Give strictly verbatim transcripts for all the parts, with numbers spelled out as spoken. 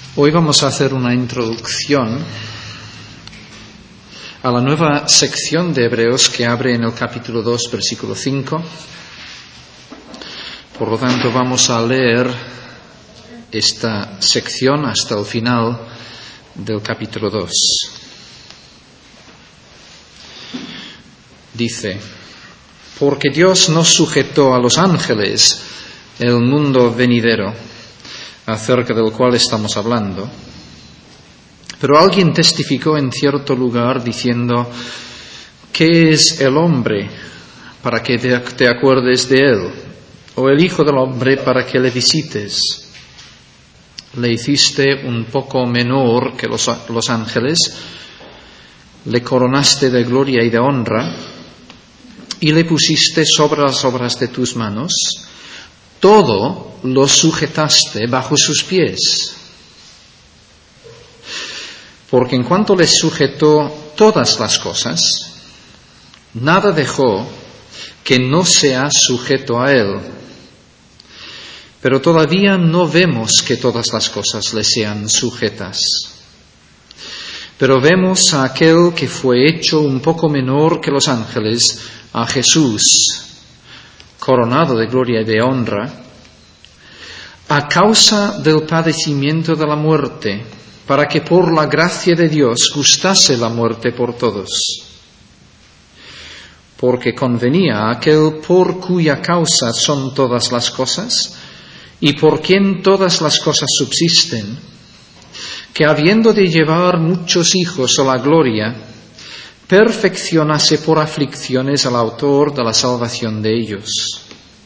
Hoy vamos a hacer una introducción a la nueva sección de Hebreos que abre en el capítulo dos, versículo cinco. Por lo tanto, vamos a leer esta sección hasta el final del capítulo dos. Dice: porque Dios no sujetó a los ángeles el mundo venidero, acerca del cual estamos hablando. Pero alguien testificó en cierto lugar diciendo: ¿qué es el hombre para que te acuerdes de él? ¿O el hijo del hombre para que le visites? Le hiciste un poco menor que los, los ángeles, le coronaste de gloria y de honra, y le pusiste sobre las obras de tus manos. Todo lo sujetaste bajo sus pies. Porque en cuanto le sujetó todas las cosas, nada dejó que no sea sujeto a él. Pero todavía no vemos que todas las cosas le sean sujetas. Pero vemos a aquel que fue hecho un poco menor que los ángeles, a Jesús, coronado de gloria y de honra, a causa del padecimiento de la muerte, para que por la gracia de Dios gustase la muerte por todos. Porque convenía a aquel por cuya causa son todas las cosas, y por quien todas las cosas subsisten, que habiendo de llevar muchos hijos a la gloria, perfeccionase por aflicciones al autor de la salvación de ellos.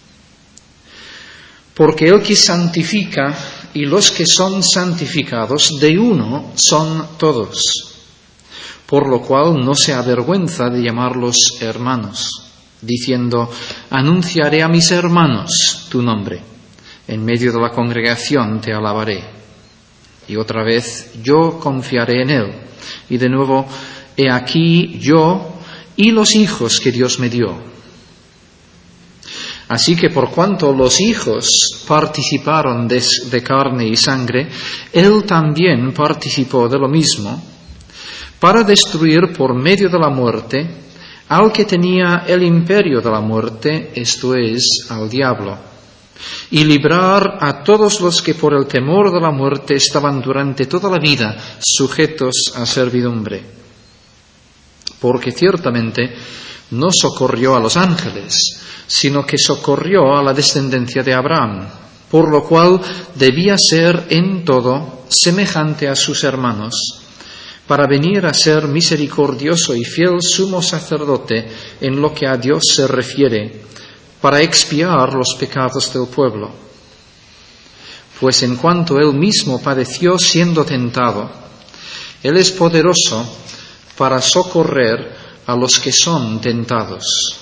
Porque el que santifica y los que son santificados de uno son todos, por lo cual no se avergüenza de llamarlos hermanos, diciendo: anunciaré a mis hermanos tu nombre, en medio de la congregación te alabaré. Y otra vez: yo confiaré en él. Y de nuevo: he aquí yo y los hijos que Dios me dio. Así que por cuanto los hijos participaron de, de carne y sangre, él también participó de lo mismo, para destruir por medio de la muerte al que tenía el imperio de la muerte, esto es, al diablo, y librar a todos los que por el temor de la muerte estaban durante toda la vida sujetos a servidumbre. Porque ciertamente no socorrió a los ángeles, sino que socorrió a la descendencia de Abraham, por lo cual debía ser en todo semejante a sus hermanos, para venir a ser misericordioso y fiel sumo sacerdote en lo que a Dios se refiere, para expiar los pecados del pueblo. Pues en cuanto él mismo padeció siendo tentado, él es poderoso para socorrer a los que son tentados.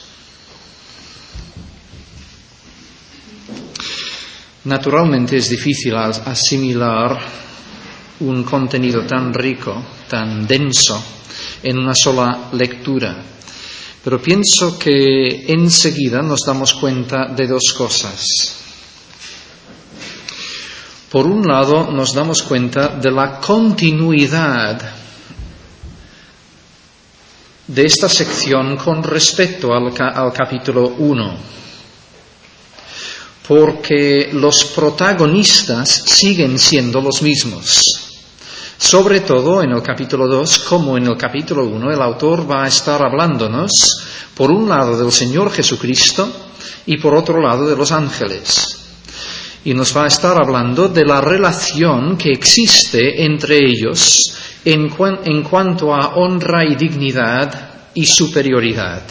Naturalmente es difícil asimilar un contenido tan rico, tan denso, en una sola lectura. Pero pienso que enseguida nos damos cuenta de dos cosas. Por un lado, nos damos cuenta de la continuidad de esta sección con respecto al, al capítulo uno. Porque los protagonistas siguen siendo los mismos. Sobre todo en el capítulo dos, como en el capítulo uno, el autor va a estar hablándonos, por un lado, del Señor Jesucristo y por otro lado de los ángeles. Y nos va a estar hablando de la relación que existe entre ellos en, cuan, en cuanto a honra y dignidad y superioridad.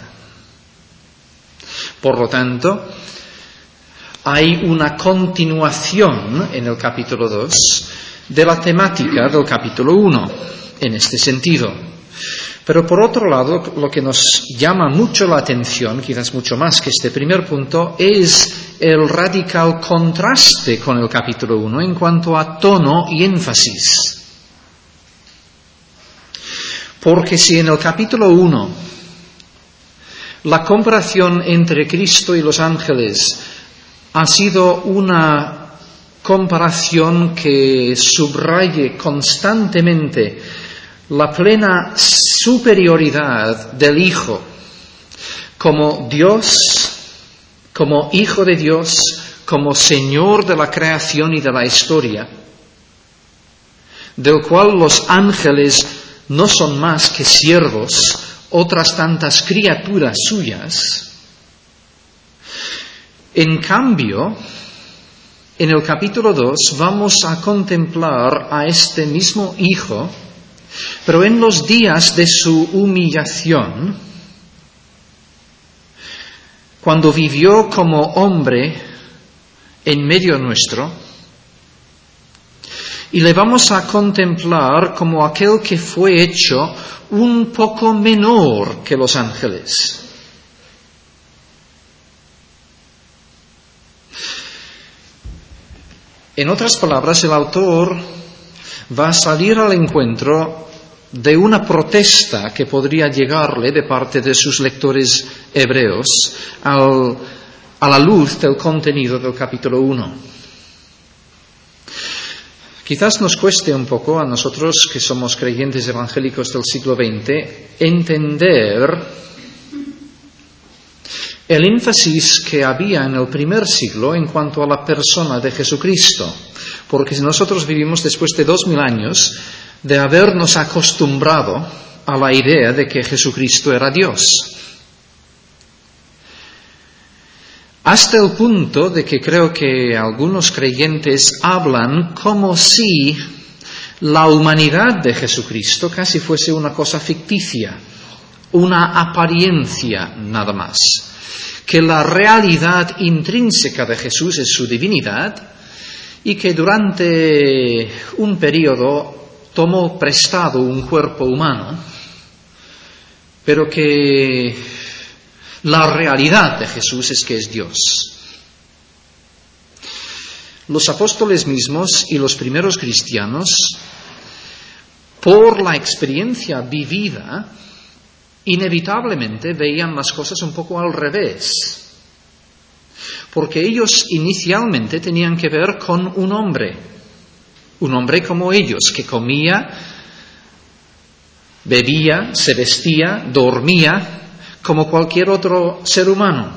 Por lo tanto, hay una continuación en el capítulo dos de la temática del capítulo uno, en este sentido. Pero por otro lado, lo que nos llama mucho la atención, quizás mucho más que este primer punto, es el radical contraste con el capítulo uno en cuanto a tono y énfasis. Porque si en el capítulo uno la comparación entre Cristo y los ángeles ha sido una comparación que subraye constantemente la plena superioridad del Hijo como Dios, como Hijo de Dios, como Señor de la creación y de la historia, del cual los ángeles no son más que siervos, otras tantas criaturas suyas. En cambio, en el capítulo dos vamos a contemplar a este mismo Hijo, pero en los días de su humillación, cuando vivió como hombre en medio nuestro, y le vamos a contemplar como aquel que fue hecho un poco menor que los ángeles. En otras palabras, el autor va a salir al encuentro de una protesta que podría llegarle de parte de sus lectores hebreos al, a la luz del contenido del capítulo uno. Quizás nos cueste un poco a nosotros que somos creyentes evangélicos del siglo veinte entender el énfasis que había en el primer siglo en cuanto a la persona de Jesucristo, porque nosotros vivimos después de dos mil años de habernos acostumbrado a la idea de que Jesucristo era Dios. Hasta el punto de que creo que algunos creyentes hablan como si la humanidad de Jesucristo casi fuese una cosa ficticia, una apariencia nada más, que la realidad intrínseca de Jesús es su divinidad y que durante un periodo tomó prestado un cuerpo humano, pero que la realidad de Jesús es que es Dios. Los apóstoles mismos y los primeros cristianos, por la experiencia vivida, inevitablemente veían las cosas un poco al revés, porque ellos inicialmente tenían que ver con un hombre, un hombre como ellos, que comía, bebía, se vestía, dormía, como cualquier otro ser humano.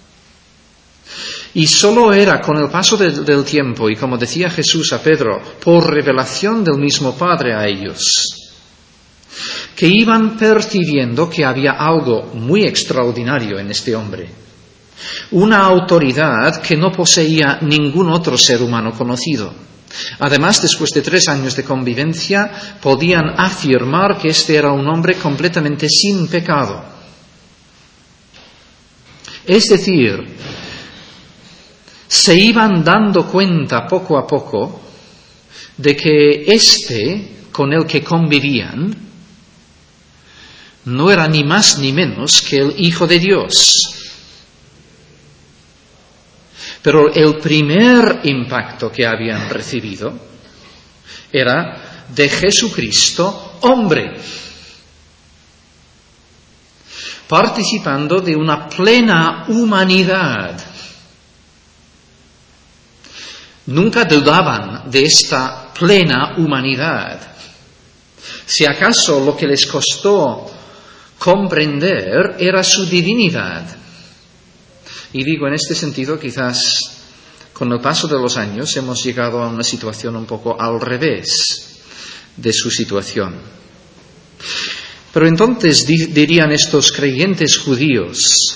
Y solo era con el paso de, del tiempo, y como decía Jesús a Pedro, por revelación del mismo Padre a ellos, que iban percibiendo que había algo muy extraordinario en este hombre, una autoridad que no poseía ningún otro ser humano conocido. Además, después de tres años de convivencia, podían afirmar que este era un hombre completamente sin pecado. Es decir, se iban dando cuenta poco a poco de que este con el que convivían no era ni más ni menos que el Hijo de Dios. Pero el primer impacto que habían recibido era de Jesucristo hombre, participando de una plena humanidad. Nunca dudaban de esta plena humanidad. Si acaso lo que les costó comprender era su divinidad. Y digo, en este sentido, quizás con el paso de los años hemos llegado a una situación un poco al revés de su situación. Pero entonces dirían estos creyentes judíos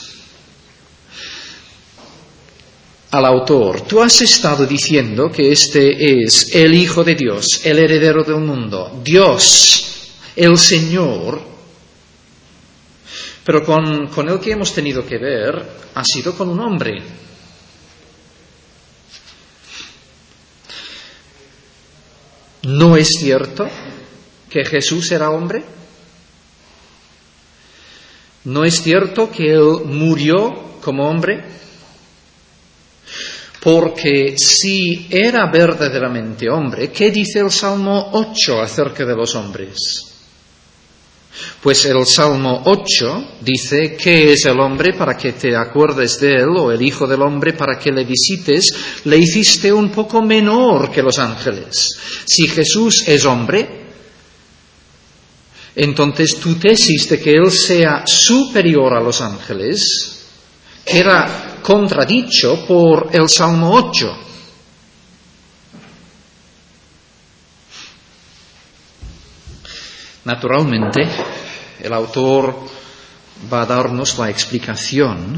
al autor: tú has estado diciendo que este es el Hijo de Dios, el heredero del mundo, Dios, el Señor, pero con, con el que hemos tenido que ver ha sido con un hombre. ¿No es cierto que Jesús era hombre? ¿No es cierto que Él murió como hombre? Porque si era verdaderamente hombre, ¿qué dice el Salmo ocho acerca de los hombres? Pues el Salmo ocho dice: ¿qué es el hombre para que te acuerdes de él? O el hijo del hombre para que le visites. Le hiciste un poco menor que los ángeles. Si Jesús es hombre, entonces tu tesis de que él sea superior a los ángeles era contradicho por el Salmo ocho. Naturalmente, el autor va a darnos la explicación,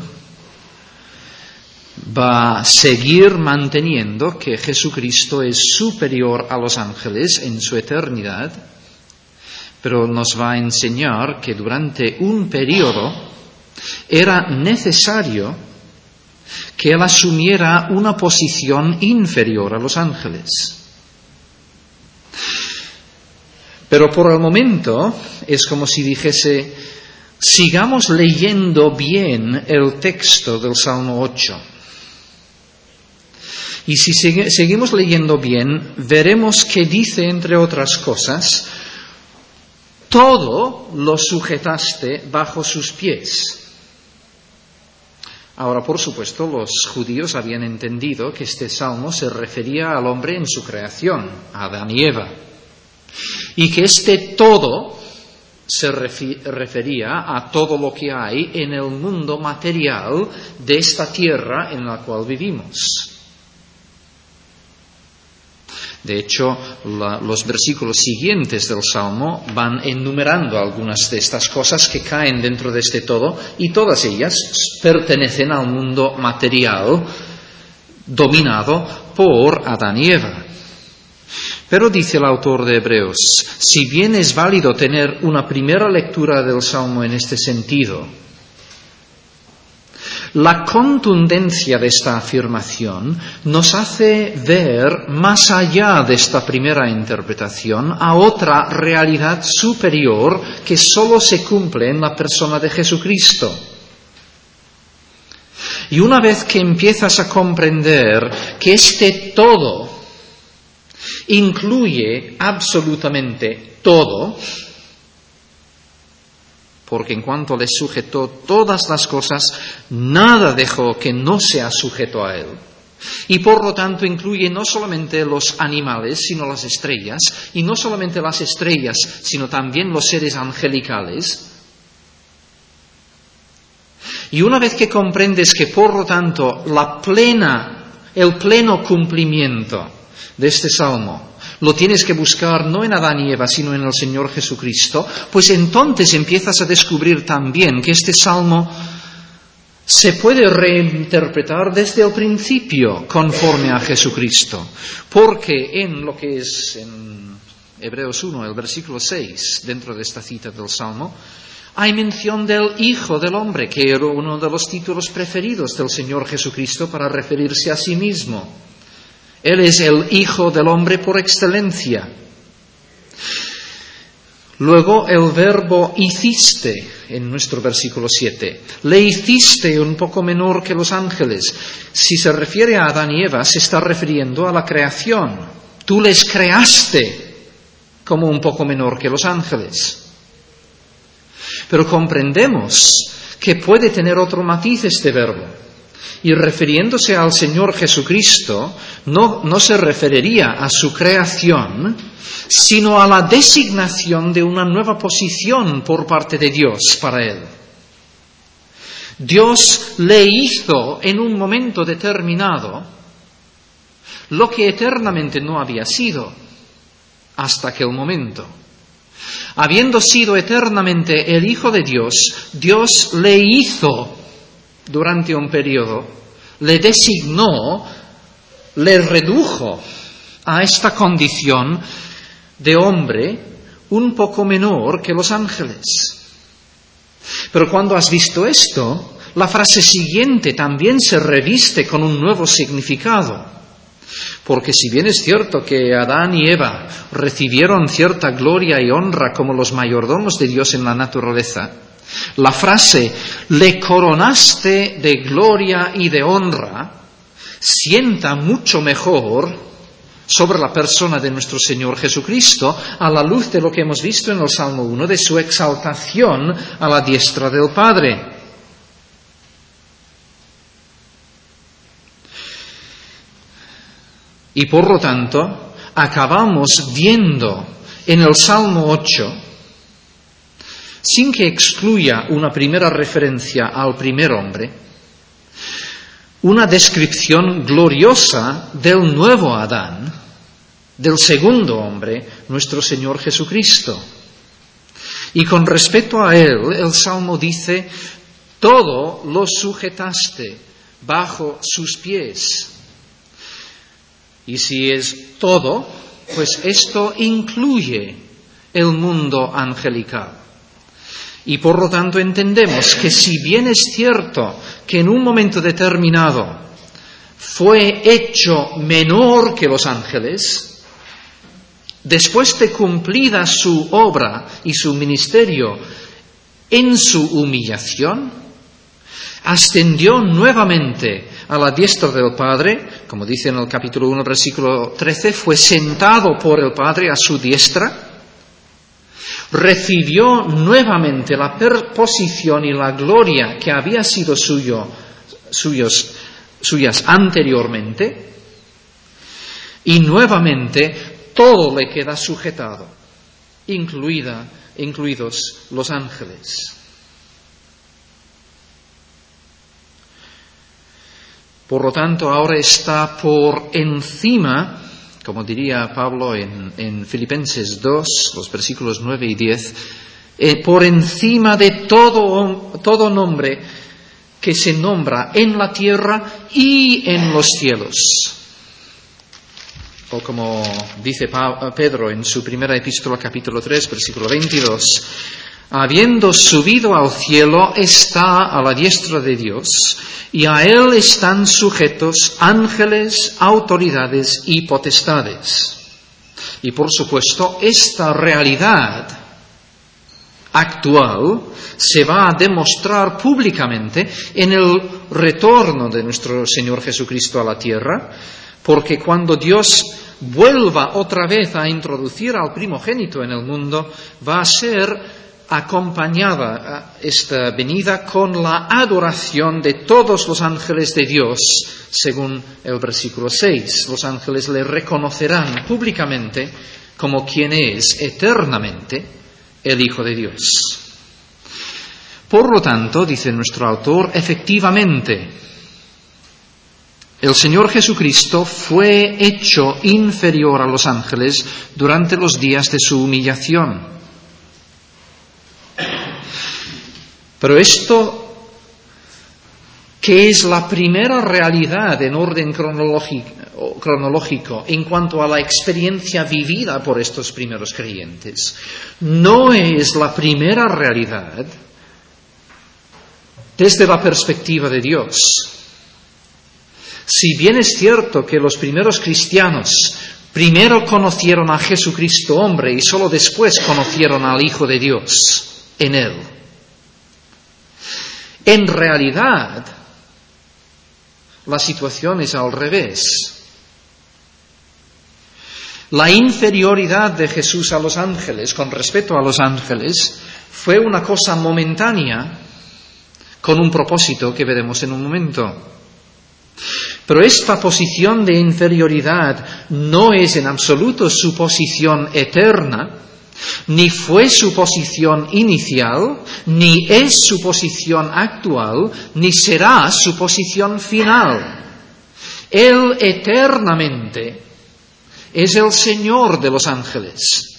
va a seguir manteniendo que Jesucristo es superior a los ángeles en su eternidad, pero nos va a enseñar que durante un periodo era necesario que él asumiera una posición inferior a los ángeles. Pero por el momento es como si dijese: sigamos leyendo bien el texto del Salmo ocho. Y si sigue, seguimos leyendo bien, veremos que dice, entre otras cosas, todo lo sujetaste bajo sus pies. Ahora, por supuesto, los judíos habían entendido que este salmo se refería al hombre en su creación, a Adán y Eva. Y que este todo se refería a todo lo que hay en el mundo material de esta tierra en la cual vivimos. De hecho, la, los versículos siguientes del Salmo van enumerando algunas de estas cosas que caen dentro de este todo, y todas ellas pertenecen al mundo material dominado por Adán y Eva. Pero dice el autor de Hebreos: si bien es válido tener una primera lectura del Salmo en este sentido, la contundencia de esta afirmación nos hace ver más allá de esta primera interpretación a otra realidad superior que solo se cumple en la persona de Jesucristo. Y una vez que empiezas a comprender que este todo incluye absolutamente todo, porque en cuanto le sujetó todas las cosas, nada dejó que no sea sujeto a él. Y por lo tanto incluye no solamente los animales, sino las estrellas, y no solamente las estrellas, sino también los seres angelicales. Y una vez que comprendes que por lo tanto la plena, el pleno cumplimiento de este salmo lo tienes que buscar no en Adán y Eva, sino en el Señor Jesucristo, pues entonces empiezas a descubrir también que este salmo se puede reinterpretar desde el principio conforme a Jesucristo, porque en lo que es en Hebreos uno, el versículo seis, dentro de esta cita del salmo, hay mención del Hijo del Hombre, que era uno de los títulos preferidos del Señor Jesucristo para referirse a sí mismo. Él es el Hijo del Hombre por excelencia. Luego el verbo hiciste, en nuestro versículo siete. Le hiciste un poco menor que los ángeles. Si se refiere a Adán y Eva, se está refiriendo a la creación. Tú les creaste como un poco menor que los ángeles. Pero comprendemos que puede tener otro matiz este verbo. Y refiriéndose al Señor Jesucristo, no, no se referiría a su creación, sino a la designación de una nueva posición por parte de Dios para él. Dios le hizo en un momento determinado lo que eternamente no había sido hasta aquel momento. Habiendo sido eternamente el Hijo de Dios, Dios le hizo durante un periodo, le designó, le redujo a esta condición de hombre un poco menor que los ángeles. Pero cuando has visto esto, la frase siguiente también se reviste con un nuevo significado. Porque si bien es cierto que Adán y Eva recibieron cierta gloria y honra como los mayordomos de Dios en la naturaleza, la frase le coronaste de gloria y de honra sienta mucho mejor sobre la persona de nuestro Señor Jesucristo, a la luz de lo que hemos visto en el Salmo uno, de su exaltación a la diestra del Padre. Y por lo tanto, acabamos viendo en el Salmo ocho, sin que excluya una primera referencia al primer hombre, una descripción gloriosa del nuevo Adán, del segundo hombre, nuestro Señor Jesucristo. Y con respecto a él, el Salmo dice, todo lo sujetaste bajo sus pies. Y si es todo, pues esto incluye el mundo angelical. Y por lo tanto entendemos que si bien es cierto que en un momento determinado fue hecho menor que los ángeles, después de cumplida su obra y su ministerio en su humillación, ascendió nuevamente a la diestra del Padre, como dice en el capítulo uno, versículo trece, fue sentado por el Padre a su diestra, recibió nuevamente la posición y la gloria que había sido suyo, suyos, suyas anteriormente, y nuevamente todo le queda sujetado, incluida, incluidos los ángeles. Por lo tanto, ahora está por encima, como diría Pablo en, en Filipenses dos, los versículos nueve y diez, eh, por encima de todo, todo nombre que se nombra en la tierra y en los cielos. O como dice Pedro en su primera epístola, capítulo tres, versículo veintidós, habiendo subido al cielo, está a la diestra de Dios, y a él están sujetos ángeles, autoridades y potestades. Y por supuesto, esta realidad actual se va a demostrar públicamente en el retorno de nuestro Señor Jesucristo a la tierra, porque cuando Dios vuelva otra vez a introducir al primogénito en el mundo, va a ser acompañada esta venida con la adoración de todos los ángeles de Dios, según el versículo seis. Los ángeles le reconocerán públicamente como quien es eternamente el Hijo de Dios. Por lo tanto, dice nuestro autor, efectivamente, el Señor Jesucristo fue hecho inferior a los ángeles durante los días de su humillación. Pero esto, que es la primera realidad en orden cronológico, cronológico en cuanto a la experiencia vivida por estos primeros creyentes, no es la primera realidad desde la perspectiva de Dios. Si bien es cierto que los primeros cristianos primero conocieron a Jesucristo hombre y solo después conocieron al Hijo de Dios en él, en realidad la situación es al revés. La inferioridad de Jesús a los ángeles, con respecto a los ángeles, fue una cosa momentánea con un propósito que veremos en un momento. Pero esta posición de inferioridad no es en absoluto su posición eterna, ni fue su posición inicial, ni es su posición actual, ni será su posición final. Él eternamente es el Señor de los ángeles.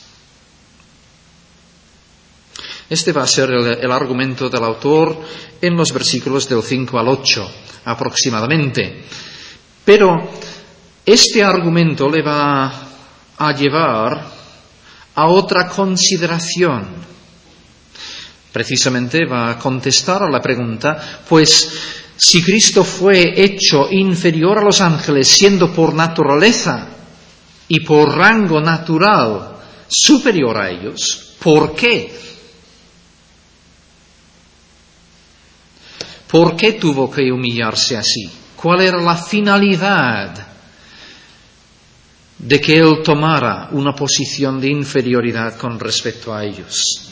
Este va a ser el, el argumento del autor en los versículos del cinco al ocho, aproximadamente. Pero este argumento le va a llevar a otra consideración. Precisamente va a contestar a la pregunta, pues si Cristo fue hecho inferior a los ángeles, siendo por naturaleza y por rango natural superior a ellos, ¿por qué? ¿Por qué tuvo que humillarse así? ¿Cuál era la finalidad de que Él tomara una posición de inferioridad con respecto a ellos.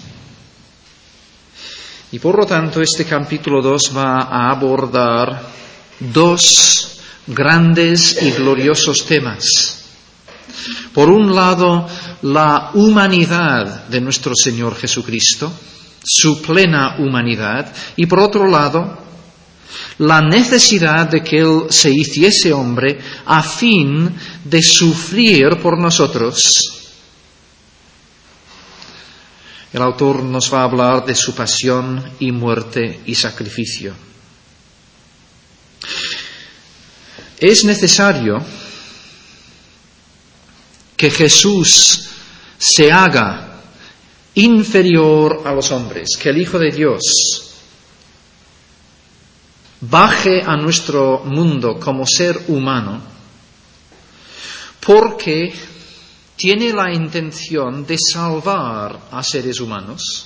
Y por lo tanto, este capítulo dos va a abordar dos grandes y gloriosos temas. Por un lado, la humanidad de nuestro Señor Jesucristo, su plena humanidad, y por otro lado, la necesidad de que Él se hiciese hombre a fin de sufrir por nosotros. El autor nos va a hablar de su pasión y muerte y sacrificio. Es necesario que Jesús se haga inferior a los hombres, que el Hijo de Dios baje a nuestro mundo como ser humano, porque tiene la intención de salvar a seres humanos,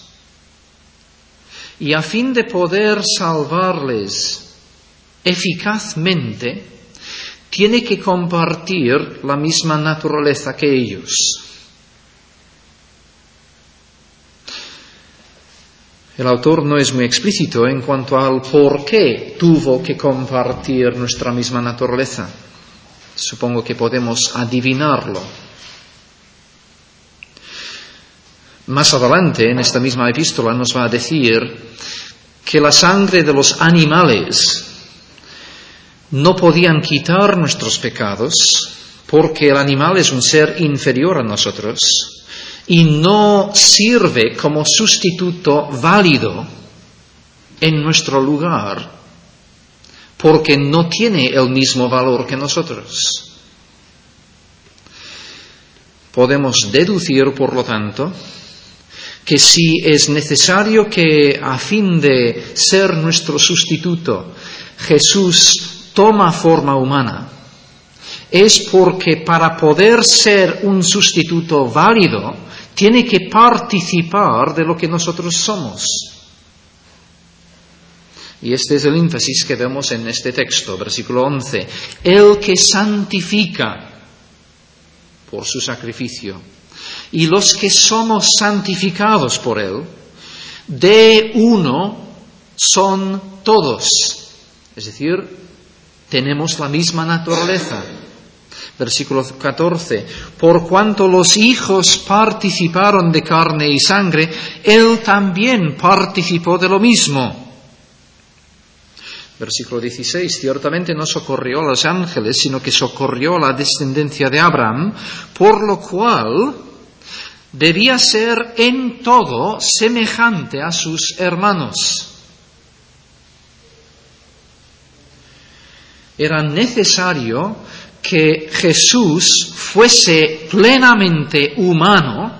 y a fin de poder salvarles eficazmente, tiene que compartir la misma naturaleza que ellos. El autor no es muy explícito en cuanto al por qué tuvo que compartir nuestra misma naturaleza. Supongo que podemos adivinarlo. Más adelante, en esta misma epístola, nos va a decir que la sangre de los animales no podían quitar nuestros pecados, porque el animal es un ser inferior a nosotros y no sirve como sustituto válido en nuestro lugar, porque no tiene el mismo valor que nosotros. Podemos deducir, por lo tanto, que si es necesario que a fin de ser nuestro sustituto, Jesús toma forma humana, es porque para poder ser un sustituto válido, tiene que participar de lo que nosotros somos. Y este es el énfasis que vemos en este texto, versículo once. El que santifica por su sacrificio, y los que somos santificados por él, de uno son todos. Es decir, tenemos la misma naturaleza. Versículo catorce. Por cuanto los hijos participaron de carne y sangre, él también participó de lo mismo. Versículo dieciséis. Ciertamente no socorrió a los ángeles, sino que socorrió a la descendencia de Abraham, por lo cual debía ser en todo semejante a sus hermanos. Era necesario que Jesús fuese plenamente humano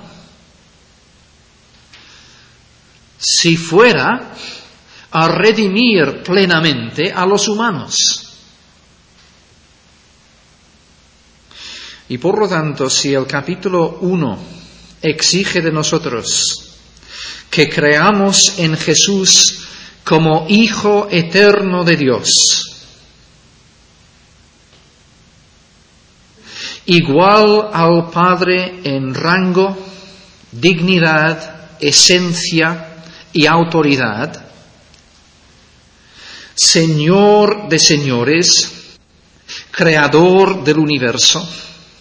si fuera a redimir plenamente a los humanos. Y por lo tanto, si el capítulo uno exige de nosotros que creamos en Jesús como Hijo eterno de Dios, igual al Padre en rango, dignidad, esencia y autoridad, Señor de señores, Creador del universo.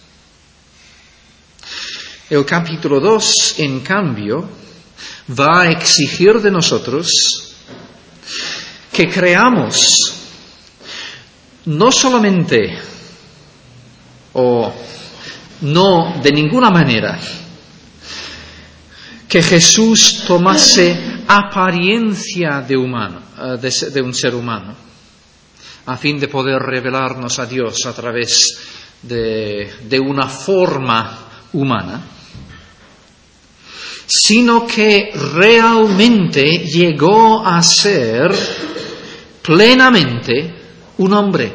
El capítulo dos, en cambio, va a exigir de nosotros que creamos no solamente o no de ninguna manera que Jesús tomase apariencia de humano, de, de un ser humano, a fin de poder revelarnos a Dios a través de, de una forma humana, sino que realmente llegó a ser plenamente un hombre.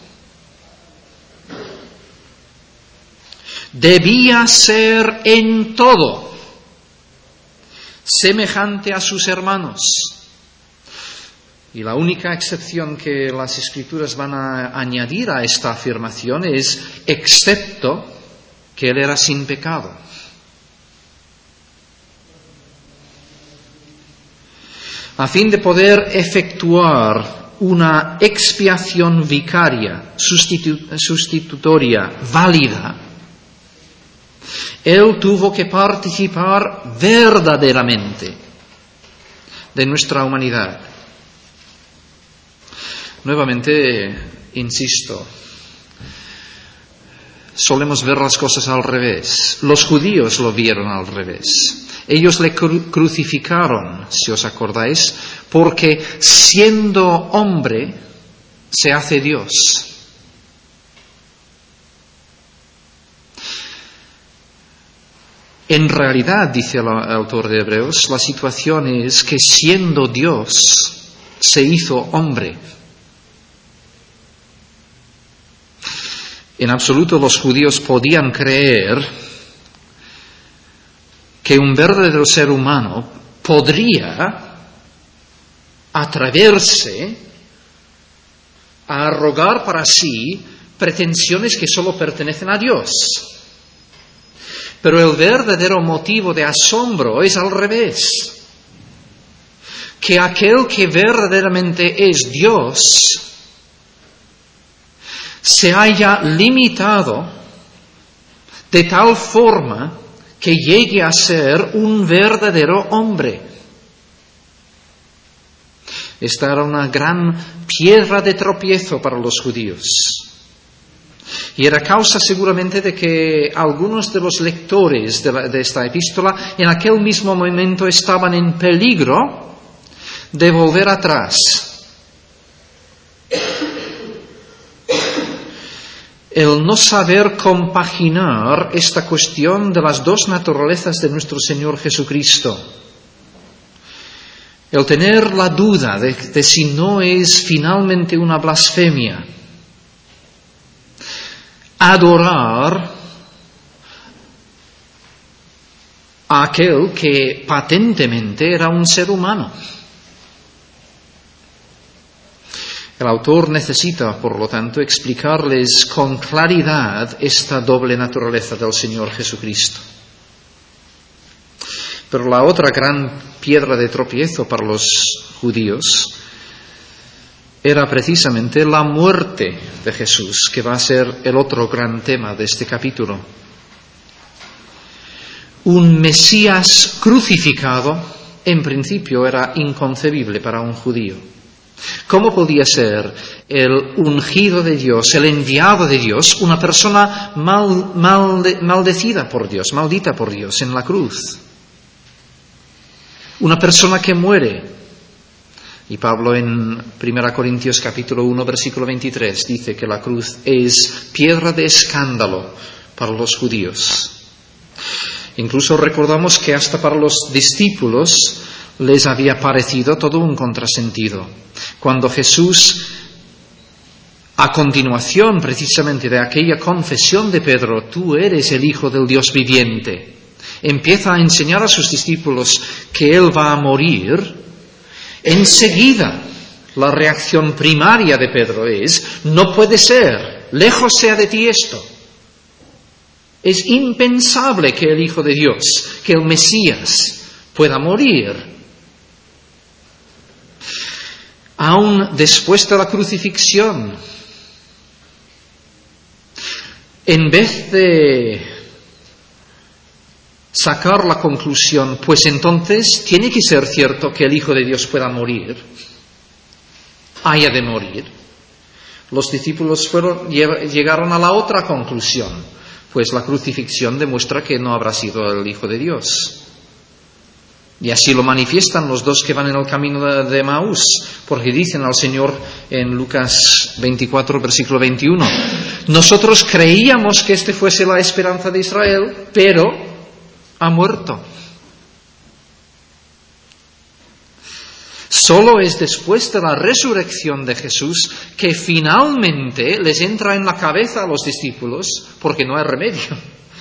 Debía ser en todo semejante a sus hermanos. Y la única excepción que las Escrituras van a añadir a esta afirmación es excepto que Él era sin pecado. A fin de poder efectuar una expiación vicaria, sustitu- sustitutoria, válida, Él tuvo que participar verdaderamente de nuestra humanidad. Nuevamente, insisto, solemos ver las cosas al revés. Los judíos lo vieron al revés. Ellos le cru- crucificaron, si os acordáis, porque siendo hombre se hace Dios. En realidad, dice el autor de Hebreos, la situación es que siendo Dios se hizo hombre. En absoluto los judíos podían creer que un verdadero ser humano podría atreverse a arrogar para sí pretensiones que solo pertenecen a Dios. Pero el verdadero motivo de asombro es al revés. Que aquel que verdaderamente es Dios se haya limitado de tal forma que llegue a ser un verdadero hombre. Esta era una gran piedra de tropiezo para los judíos. Y era causa seguramente de que algunos de los lectores de, la, de esta epístola en aquel mismo momento estaban en peligro de volver atrás. El no saber compaginar esta cuestión de las dos naturalezas de nuestro Señor Jesucristo. El tener la duda de, de si no es finalmente una blasfemia adorar a aquel que patentemente era un ser humano. El autor necesita, por lo tanto, explicarles con claridad esta doble naturaleza del Señor Jesucristo. Pero la otra gran piedra de tropiezo para los judíos era precisamente la muerte de Jesús, que va a ser el otro gran tema de este capítulo. Un Mesías crucificado, en principio, era inconcebible para un judío. ¿Cómo podía ser el ungido de Dios, el enviado de Dios, una persona mal, malde, maldecida por Dios, maldita por Dios en la cruz? Una persona que muere. Y Pablo en primera Corintios capítulo uno, versículo veintitrés, dice que la cruz es piedra de escándalo para los judíos. Incluso recordamos que hasta para los discípulos les había parecido todo un contrasentido. Cuando Jesús, a continuación precisamente de aquella confesión de Pedro, tú eres el Hijo del Dios viviente, empieza a enseñar a sus discípulos que Él va a morir, enseguida la reacción primaria de Pedro es, no puede ser, lejos sea de ti esto. Es impensable que el Hijo de Dios, que el Mesías, pueda morir. Aún después de la crucifixión, en vez de sacar la conclusión, pues entonces tiene que ser cierto que el Hijo de Dios pueda morir, haya de morir, los discípulos fueron, llegaron a la otra conclusión, pues la crucifixión demuestra que no habrá sido el Hijo de Dios. Y así lo manifiestan los dos que van en el camino de, de Emaús, porque dicen al Señor en Lucas veinticuatro, versículo veintiuno, nosotros creíamos que este fuese la esperanza de Israel, pero ha muerto. Solo es después de la resurrección de Jesús que finalmente les entra en la cabeza a los discípulos, porque no hay remedio,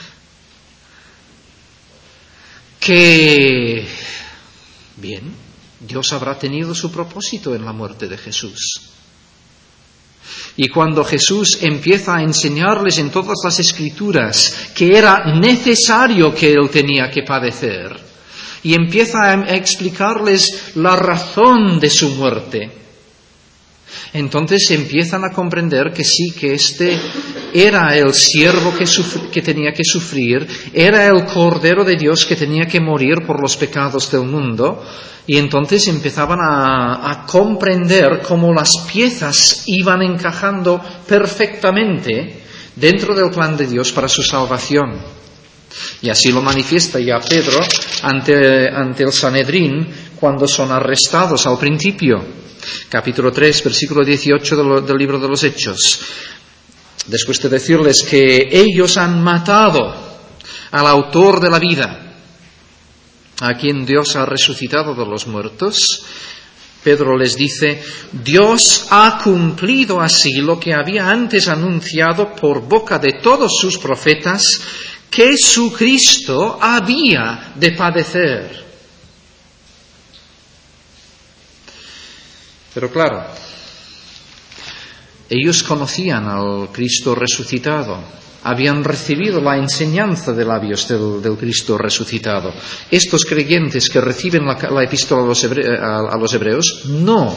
que, bien, Dios habrá tenido su propósito en la muerte de Jesús. Y cuando Jesús empieza a enseñarles en todas las Escrituras que era necesario que Él tenía que padecer, y empieza a explicarles la razón de su muerte, entonces empiezan a comprender que sí, que este era el siervo que, sufri- que tenía que sufrir, era el Cordero de Dios que tenía que morir por los pecados del mundo, y entonces empezaban a, a comprender cómo las piezas iban encajando perfectamente dentro del plan de Dios para su salvación. Y así lo manifiesta ya Pedro ante, ante el Sanedrín cuando son arrestados al principio. Capítulo tres, versículo dieciocho del, del libro de los Hechos. Después de decirles que ellos han matado al autor de la vida, a quien Dios ha resucitado de los muertos, Pedro les dice: Dios ha cumplido así lo que había antes anunciado por boca de todos sus profetas, que su Cristo había de padecer. Pero claro, ellos conocían al Cristo resucitado, habían recibido la enseñanza de labios del, del Cristo resucitado. Estos creyentes que reciben la, la epístola a los, hebre, a, a los hebreos, no.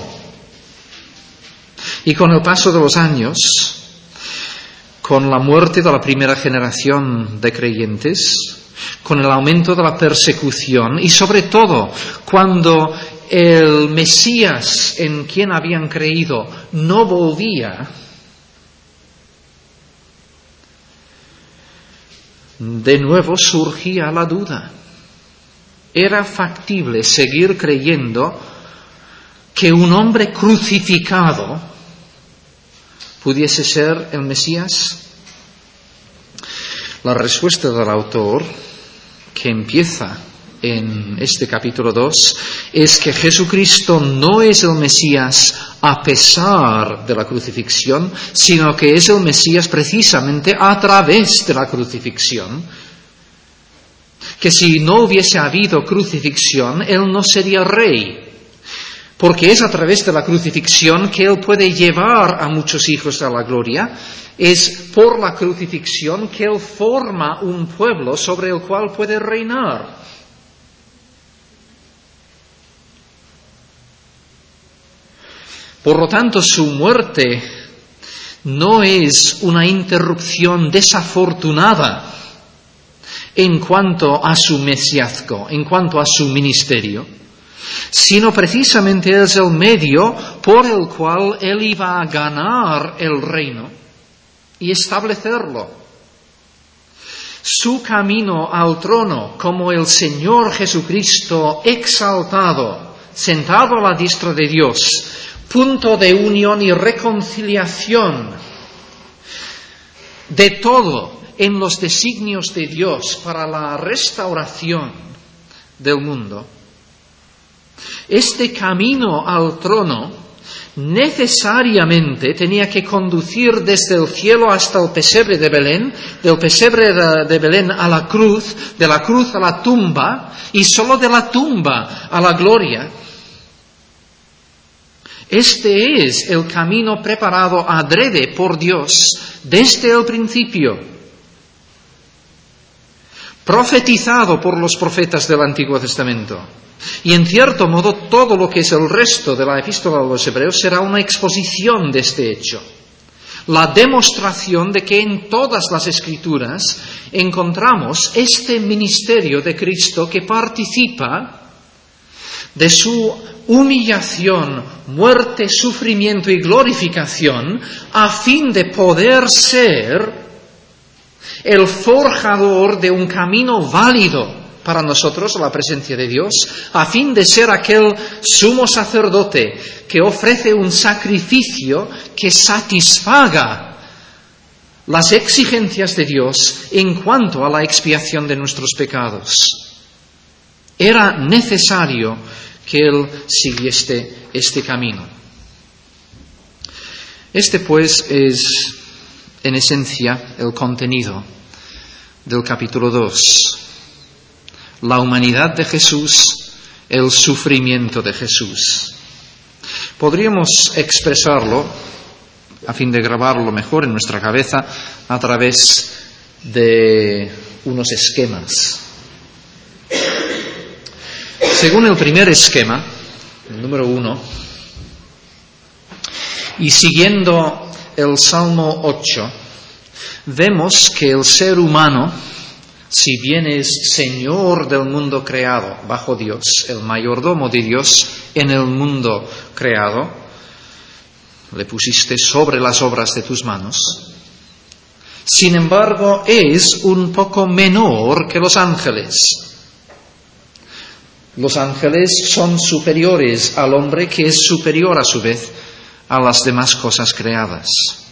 Y con el paso de los años, con la muerte de la primera generación de creyentes, con el aumento de la persecución y sobre todo cuando el Mesías en quien habían creído no volvía, de nuevo surgía la duda. ¿Era factible seguir creyendo que un hombre crucificado pudiese ser el Mesías? La respuesta del autor, que empieza en este capítulo dos, es que Jesucristo no es el Mesías a pesar de la crucifixión, sino que es el Mesías precisamente a través de la crucifixión. Que si no hubiese habido crucifixión, Él no sería rey, porque es a través de la crucifixión que Él puede llevar a muchos hijos a la gloria. Es por la crucifixión que Él forma un pueblo sobre el cual puede reinar. Por lo tanto, su muerte no es una interrupción desafortunada en cuanto a su mesiazgo, en cuanto a su ministerio, sino precisamente es el medio por el cual Él iba a ganar el reino y establecerlo. Su camino al trono como el Señor Jesucristo exaltado, sentado a la diestra de Dios, punto de unión y reconciliación de todo en los designios de Dios para la restauración del mundo. Este camino al trono necesariamente tenía que conducir desde el cielo hasta el pesebre de Belén, del pesebre de, de Belén a la cruz, de la cruz a la tumba, y solo de la tumba a la gloria. Este es el camino preparado adrede por Dios desde el principio, profetizado por los profetas del Antiguo Testamento. Y en cierto modo todo lo que es el resto de la epístola a los Hebreos será una exposición de este hecho. La demostración de que en todas las Escrituras encontramos este ministerio de Cristo que participa de su humillación, muerte, sufrimiento y glorificación a fin de poder ser el forjador de un camino válido para nosotros a la presencia de Dios, a fin de ser aquel sumo sacerdote que ofrece un sacrificio que satisfaga las exigencias de Dios en cuanto a la expiación de nuestros pecados. Era necesario que Él siguiese este camino. Este, pues, es en esencia el contenido del capítulo dos. La humanidad de Jesús, el sufrimiento de Jesús. Podríamos expresarlo a fin de grabarlo mejor en nuestra cabeza a través de unos esquemas. Según el primer esquema, el número uno, y siguiendo el Salmo ocho, vemos que el ser humano, si bien es Señor del mundo creado bajo Dios, el mayordomo de Dios en el mundo creado, le pusiste sobre las obras de tus manos, sin embargo es un poco menor que los ángeles. Los ángeles son superiores al hombre, que es superior a su vez a las demás cosas creadas.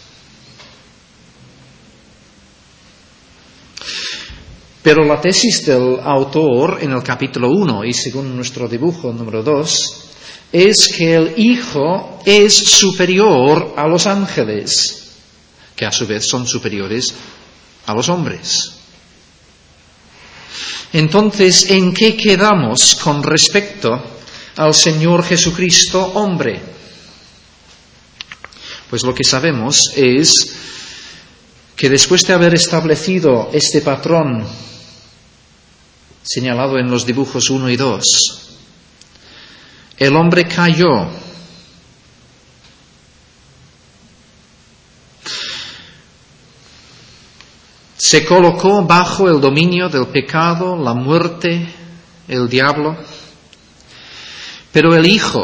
Pero la tesis del autor en el capítulo uno y según nuestro dibujo número dos es que el Hijo es superior a los ángeles, que a su vez son superiores a los hombres. Entonces, ¿en qué quedamos con respecto al Señor Jesucristo hombre? Pues lo que sabemos es que después de haber establecido este patrón señalado en los dibujos uno y dos, el hombre cayó. Se colocó bajo el dominio del pecado, la muerte, el diablo. Pero el Hijo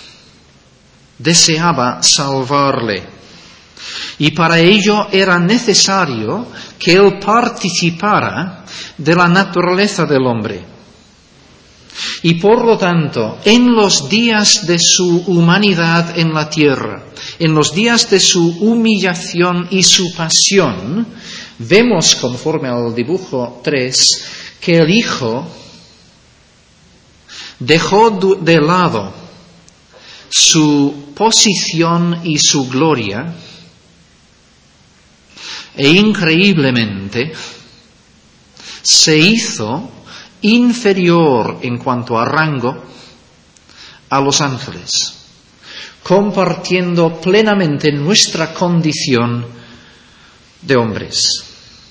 deseaba salvarle. Y para ello era necesario que Él participara de la naturaleza del hombre. Y por lo tanto, en los días de su humanidad en la tierra, en los días de su humillación y su pasión, vemos, conforme al dibujo tres, que el Hijo dejó de lado su posición y su gloria e increíblemente se hizo inferior en cuanto a rango a los ángeles, compartiendo plenamente nuestra condición de hombres.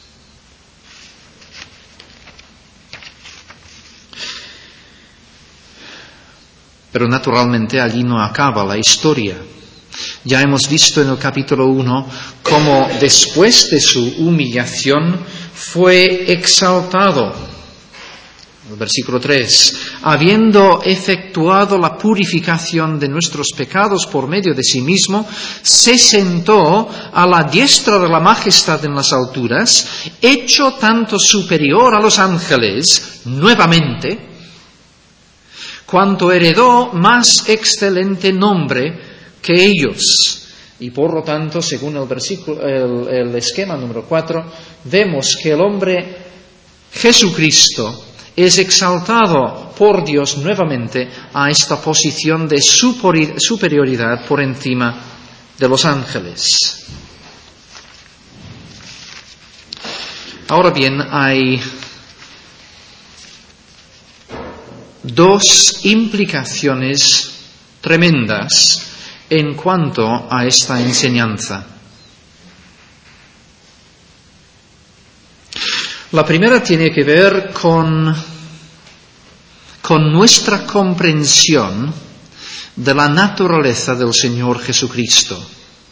Pero naturalmente allí no acaba la historia. Ya hemos visto en el capítulo uno cómo después de su humillación fue exaltado. El versículo tres, habiendo efectuado la purificación de nuestros pecados por medio de sí mismo, se sentó a la diestra de la majestad en las alturas, hecho tanto superior a los ángeles, nuevamente, cuanto heredó más excelente nombre que ellos. Y por lo tanto, según el versículo, el, el esquema número cuatro, vemos que el hombre Jesucristo es exaltado por Dios nuevamente a esta posición de superioridad por encima de los ángeles. Ahora bien, hay dos implicaciones tremendas en cuanto a esta enseñanza. La primera tiene que ver con, con nuestra comprensión de la naturaleza del Señor Jesucristo.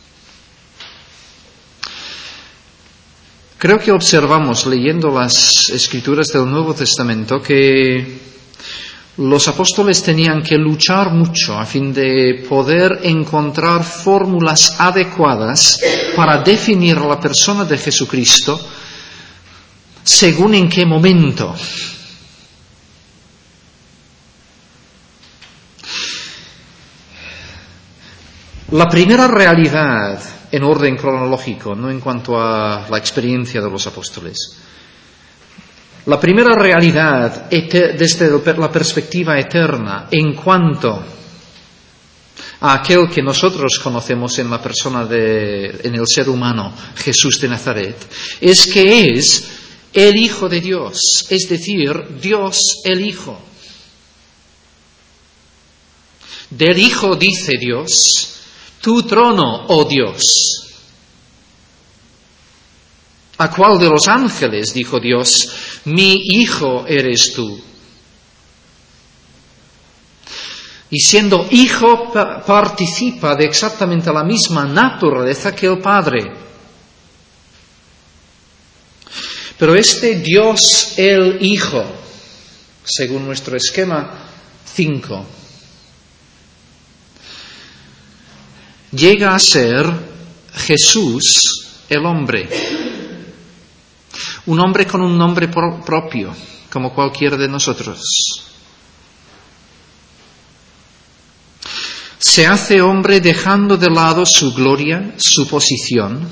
Creo que observamos, leyendo las Escrituras del Nuevo Testamento, que los apóstoles tenían que luchar mucho a fin de poder encontrar fórmulas adecuadas para definir a la persona de Jesucristo según en qué momento. La primera realidad, en orden cronológico, no en cuanto a la experiencia de los apóstoles, la primera realidad desde la perspectiva eterna en cuanto a aquel que nosotros conocemos en la persona de, en el ser humano, Jesús de Nazaret, es que es el Hijo de Dios, es decir, Dios el Hijo. Del Hijo dice Dios, tu trono, oh Dios. ¿A cuál de los ángeles dijo Dios, mi hijo eres tú? Y siendo hijo participa de exactamente la misma naturaleza que el Padre. Pero este Dios, el Hijo, según nuestro esquema cinco, llega a ser Jesús el hombre. Un hombre con un nombre pro- propio, como cualquiera de nosotros. Se hace hombre dejando de lado su gloria, su posición.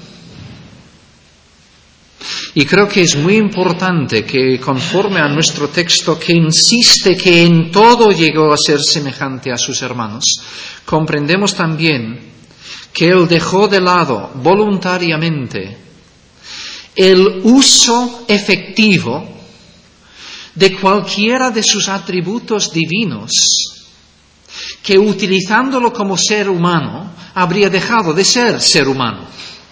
Y creo que es muy importante que, conforme a nuestro texto, que insiste que en todo llegó a ser semejante a sus hermanos, comprendemos también que él dejó de lado voluntariamente el uso efectivo de cualquiera de sus atributos divinos, que utilizándolo como ser humano, habría dejado de ser ser humano.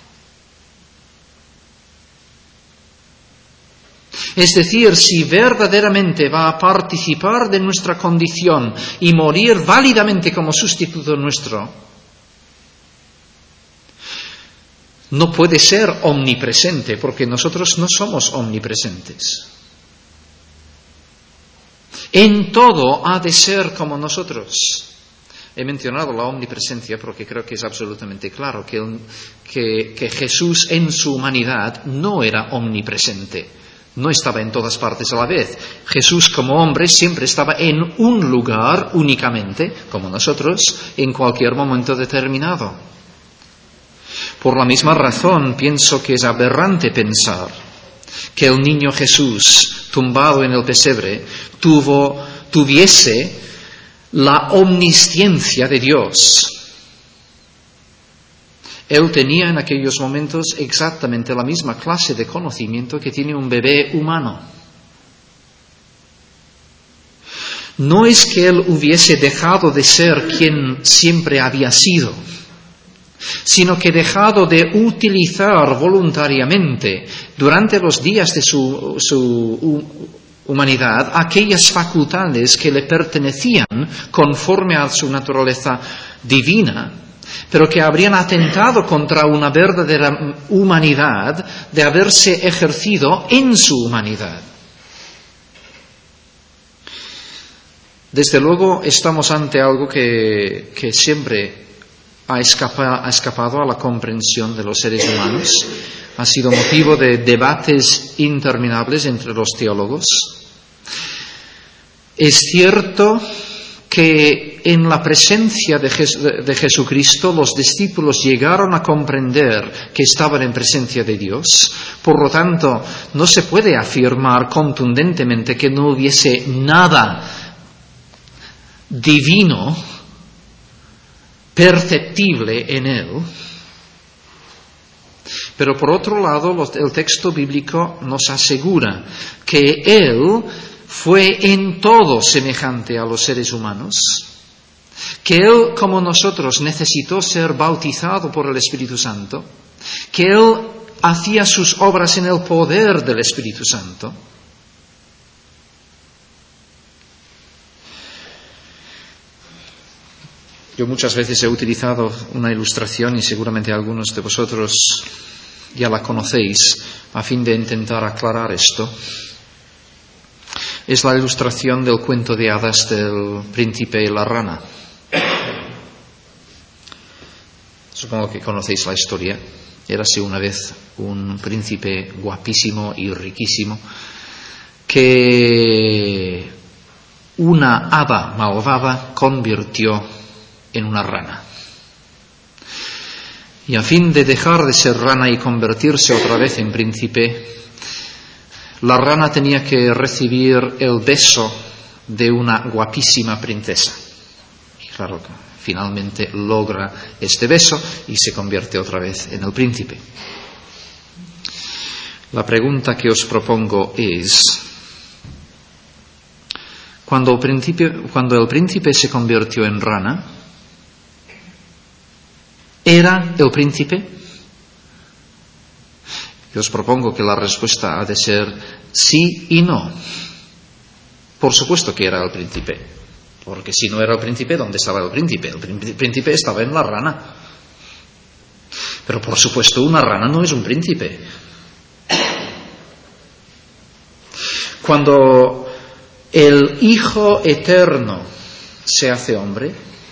Es decir, si verdaderamente va a participar de nuestra condición y morir válidamente como sustituto nuestro, no puede ser omnipresente, porque nosotros no somos omnipresentes. En todo ha de ser como nosotros. He mencionado la omnipresencia porque creo que es absolutamente claro que, que, que Jesús en su humanidad no era omnipresente, no estaba en todas partes a la vez. Jesús como hombre siempre estaba en un lugar únicamente, como nosotros, en cualquier momento determinado. Por la misma razón pienso que es aberrante pensar que el niño Jesús, tumbado en el pesebre, tuvo, tuviese la omnisciencia de Dios. Él tenía en aquellos momentos exactamente la misma clase de conocimiento que tiene un bebé humano. No es que él hubiese dejado de ser quien siempre había sido, sino que dejado de utilizar voluntariamente durante los días de su, su humanidad aquellas facultades que le pertenecían conforme a su naturaleza divina, pero que habrían atentado contra una verdadera humanidad de haberse ejercido en su humanidad. Desde luego estamos ante algo que, que siempre ha escapado, ha escapado a la comprensión de los seres humanos, ha sido motivo de debates interminables entre los teólogos. Es cierto que en la presencia de, Jes- de Jesucristo los discípulos llegaron a comprender que estaban en presencia de Dios, por lo tanto no se puede afirmar contundentemente que no hubiese nada divino perceptible en él. Pero por otro lado, el texto bíblico nos asegura que él fue en todo semejante a los seres humanos, que él, como nosotros, necesitó ser bautizado por el Espíritu Santo, que él hacía sus obras en el poder del Espíritu Santo. Yo muchas veces he utilizado una ilustración y seguramente algunos de vosotros ya la conocéis a fin de intentar aclarar esto. Es la ilustración del cuento de hadas del príncipe y la rana. Supongo que conocéis la historia. Érase una vez un príncipe guapísimo y riquísimo que una hada malvada convirtió en una rana. Y a fin de dejar de ser rana y convertirse otra vez en príncipe, la rana tenía que recibir el beso de una guapísima princesa. Y claro, finalmente logra este beso y se convierte otra vez en el príncipe. La pregunta que os propongo es: cuando el príncipe, cuando el príncipe se convirtió en rana, ¿era el príncipe? Y os propongo que la respuesta ha de ser sí y no. Por supuesto que era el príncipe, porque si no era el príncipe, ¿dónde estaba el príncipe? El príncipe estaba en la rana. Pero por supuesto una rana no es un príncipe. Cuando el Hijo Eterno se hace hombre,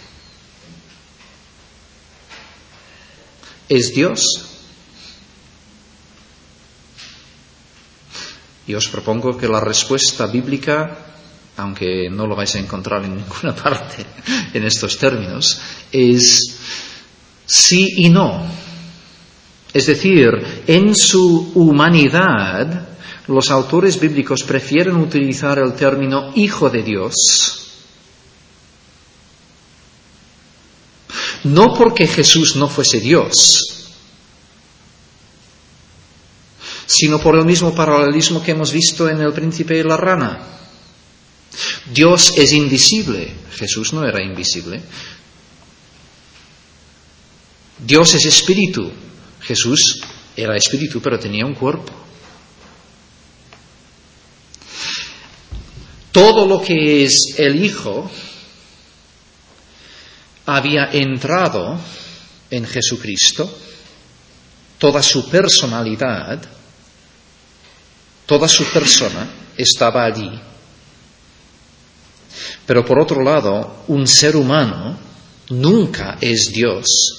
es Dios. Y os propongo que la respuesta bíblica, aunque no lo vais a encontrar en ninguna parte en estos términos, es sí y no. Es decir, en su humanidad, los autores bíblicos prefieren utilizar el término Hijo de Dios, no porque Jesús no fuese Dios, sino por el mismo paralelismo que hemos visto en el príncipe y la rana. Dios es invisible, Jesús no era invisible. Dios es espíritu, Jesús era espíritu pero tenía un cuerpo. Todo lo que es el Hijo había entrado en Jesucristo, toda su personalidad, toda su persona estaba allí. Pero por otro lado, un ser humano nunca es Dios.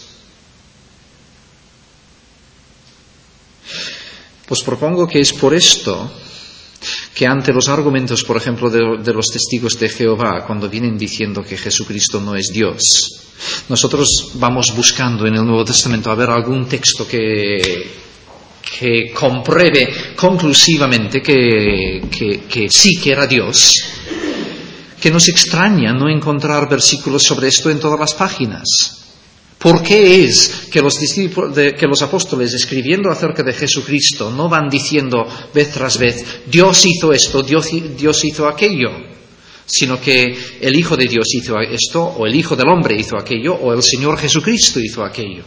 Pues propongo que es por esto que ante los argumentos, por ejemplo, de, de los testigos de Jehová, cuando vienen diciendo que Jesucristo no es Dios, nosotros vamos buscando en el Nuevo Testamento a ver algún texto que, que compruebe conclusivamente que, que, que sí que era Dios, que nos extraña no encontrar versículos sobre esto en todas las páginas. ¿Por qué es que los, que los apóstoles, escribiendo acerca de Jesucristo, no van diciendo vez tras vez, Dios hizo esto, Dios, Dios hizo aquello, sino que el Hijo de Dios hizo esto, o el Hijo del Hombre hizo aquello, o el Señor Jesucristo hizo aquello?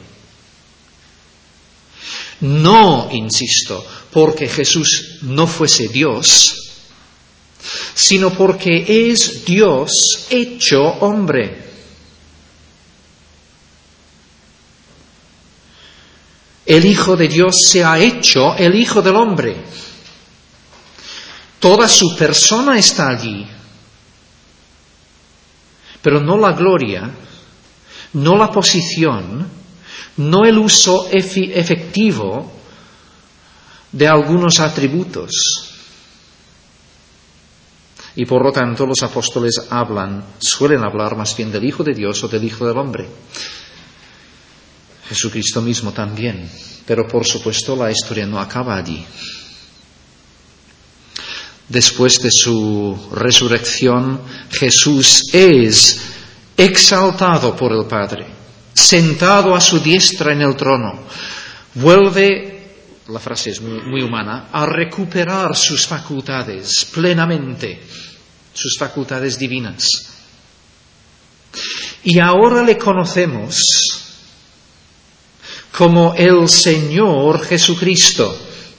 No, insisto, porque Jesús no fuese Dios, sino porque es Dios hecho hombre. El Hijo de Dios se ha hecho el Hijo del Hombre. Toda su persona está allí, pero no la gloria, no la posición, no el uso efi- efectivo de algunos atributos. Y por lo tanto los apóstoles hablan, suelen hablar más bien del Hijo de Dios o del Hijo del Hombre. Jesucristo mismo también, pero por supuesto la historia no acaba allí. Después de su resurrección, Jesús es exaltado por el Padre, sentado a su diestra en el trono. Vuelve, la frase es muy, muy humana, a recuperar sus facultades plenamente, sus facultades divinas. Y ahora le conocemos como el Señor Jesucristo,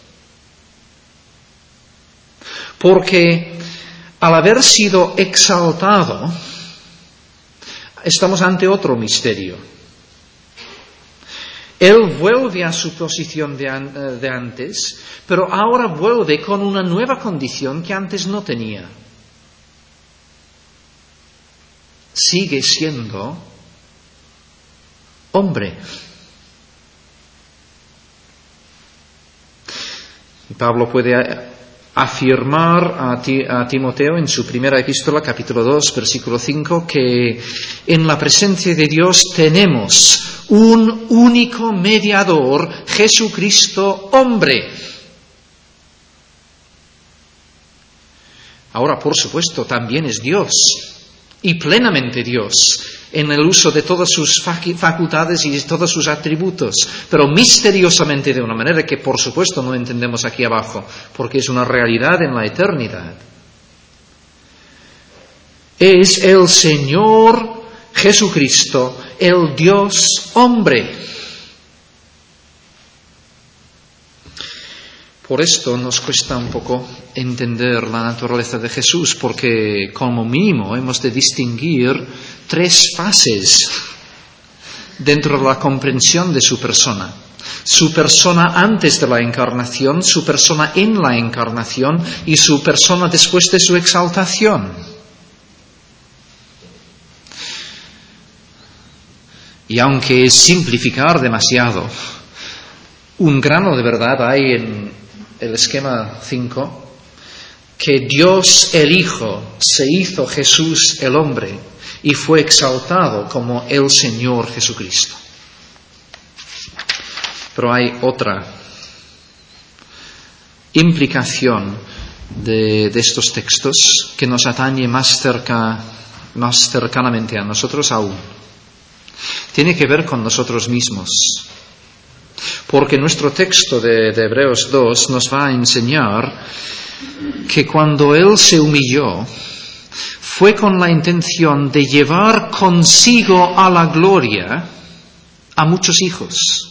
porque al haber sido exaltado, estamos ante otro misterio. Él vuelve a su posición de, an- de antes, pero ahora vuelve con una nueva condición que antes no tenía. Sigue siendo hombre. Pablo puede afirmar a, ti, a Timoteo en su primera epístola, capítulo dos, versículo cinco, que en la presencia de Dios tenemos un único mediador, Jesucristo hombre. Ahora, por supuesto, también es Dios, y plenamente Dios, en el uso de todas sus facultades y de todos sus atributos, pero misteriosamente de una manera que por supuesto no entendemos aquí abajo, porque es una realidad en la eternidad. Es el Señor Jesucristo, el Dios hombre. Por esto nos cuesta un poco entender la naturaleza de Jesús, porque como mínimo hemos de distinguir tres fases dentro de la comprensión de su persona. Su persona antes de la encarnación, su persona en la encarnación y su persona después de su exaltación. Y aunque es simplificar demasiado, un grano de verdad hay en el esquema cinco, que Dios el Hijo se hizo Jesús el hombre y fue exaltado como el Señor Jesucristo. Pero hay otra implicación de, de estos textos que nos atañe más, cerca, más cercanamente a nosotros aún. Tiene que ver con nosotros mismos. Porque nuestro texto de, de Hebreos dos nos va a enseñar que cuando Él se humilló, fue con la intención de llevar consigo a la gloria a muchos hijos.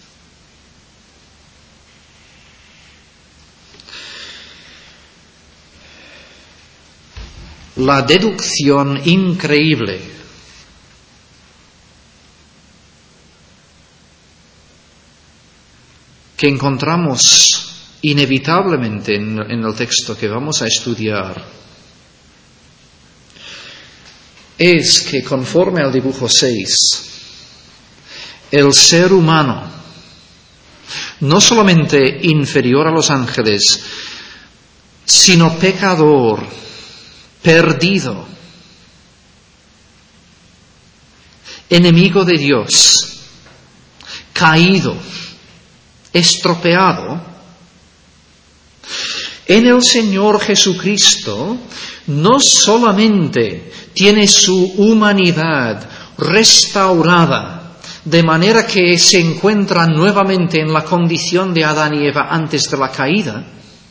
La deducción increíble que encontramos inevitablemente en, en el texto que vamos a estudiar es que, conforme al dibujo seis, el ser humano, no solamente inferior a los ángeles, sino pecador, perdido, enemigo de Dios, caído, estropeado, en el Señor Jesucristo no solamente tiene su humanidad restaurada, de manera que se encuentra nuevamente en la condición de Adán y Eva antes de la caída,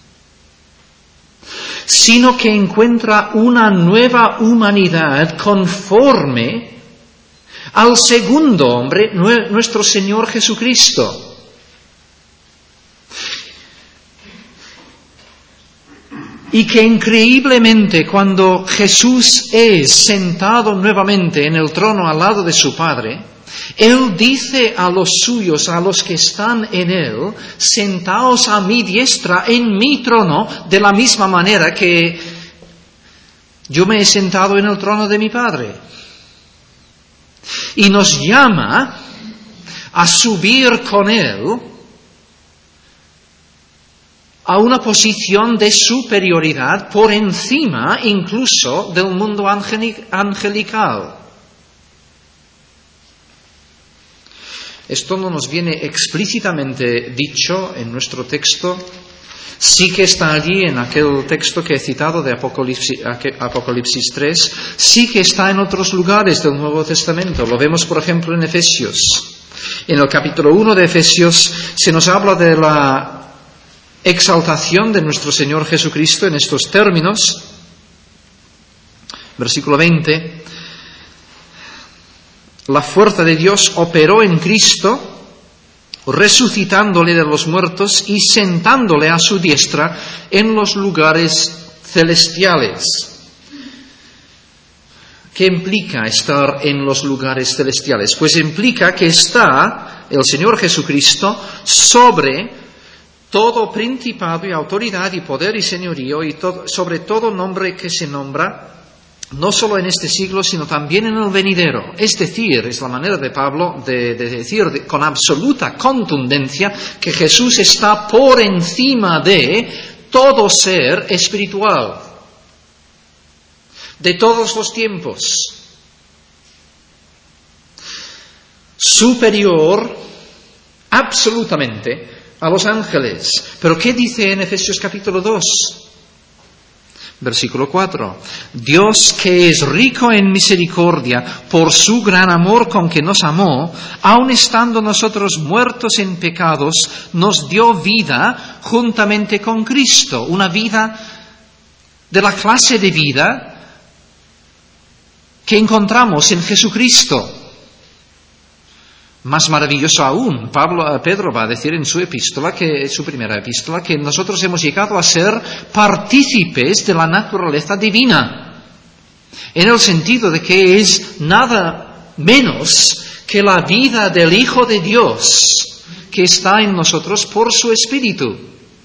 sino que encuentra una nueva humanidad conforme al segundo hombre, nuestro Señor Jesucristo. Y que increíblemente cuando Jesús es sentado nuevamente en el trono al lado de su Padre, Él dice a los suyos, a los que están en Él, sentaos a mi diestra en mi trono, de la misma manera que yo me he sentado en el trono de mi Padre. Y nos llama a subir con Él a una posición de superioridad por encima incluso del mundo angelical. Esto no nos viene explícitamente dicho en nuestro texto, sí que está allí en aquel texto que he citado de Apocalipsis, Apocalipsis tres, sí que está en otros lugares del Nuevo Testamento. Lo vemos, por ejemplo, en Efesios. En el capítulo uno de Efesios se nos habla de la exaltación de nuestro Señor Jesucristo en estos términos. Versículo veinte. La fuerza de Dios operó en Cristo, resucitándole de los muertos y sentándole a su diestra en los lugares celestiales. ¿Qué implica estar en los lugares celestiales? Pues implica que está el Señor Jesucristo sobre todo principado y autoridad y poder y señorío y todo, sobre todo nombre que se nombra, no solo en este siglo, sino también en el venidero. Es decir, es la manera de Pablo de, de decir de, con absoluta contundencia que Jesús está por encima de todo ser espiritual, de todos los tiempos, superior absolutamente a los ángeles. ¿Pero qué dice en Efesios capítulo dos? Versículo cuatro. Dios, que es rico en misericordia, por su gran amor con que nos amó, aun estando nosotros muertos en pecados, nos dio vida juntamente con Cristo. Una vida de la clase de vida que encontramos en Jesucristo. Más maravilloso aún, Pablo, Pedro va a decir en su epístola, que su primera epístola, que nosotros hemos llegado a ser partícipes de la naturaleza divina, en el sentido de que es nada menos que la vida del Hijo de Dios que está en nosotros por su Espíritu.